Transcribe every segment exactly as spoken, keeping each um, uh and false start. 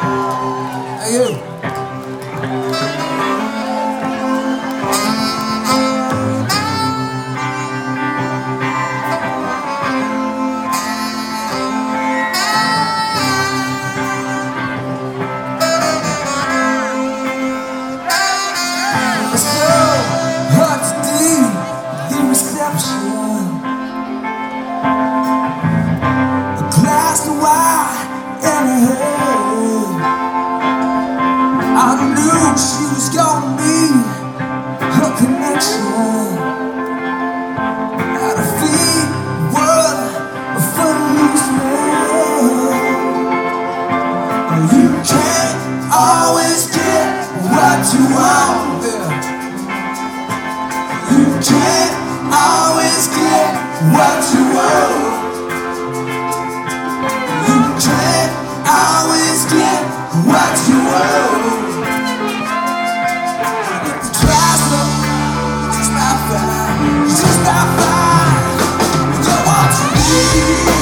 Hey, you. It's so hard to do the reception. A glass of wine and a head. I knew she was gonna be her connection. At a feet word of amusement. You can't always get what you want. You can't always get what you want. You can't always get what you want. If you try some, you're just not fine. You're just not fine. You don't want to leave.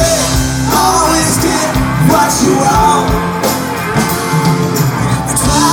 Try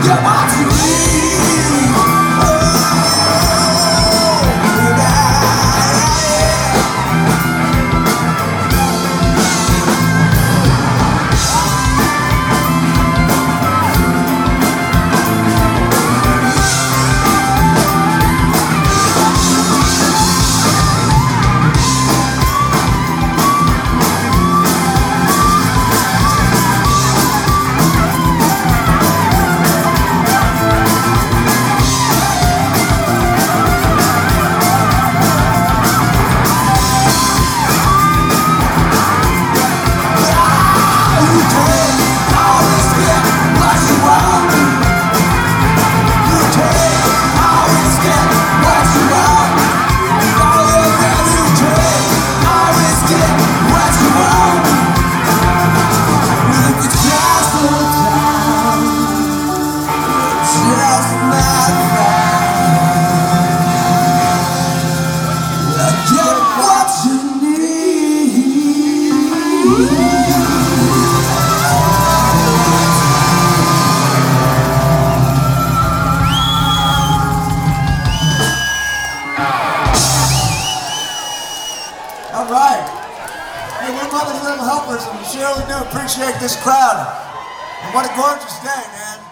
Get what you need. Oh, yeah, yeah. All right. Hey, we're Mother's Little Helpers, and we surely do appreciate this crowd. And what a gorgeous day, man.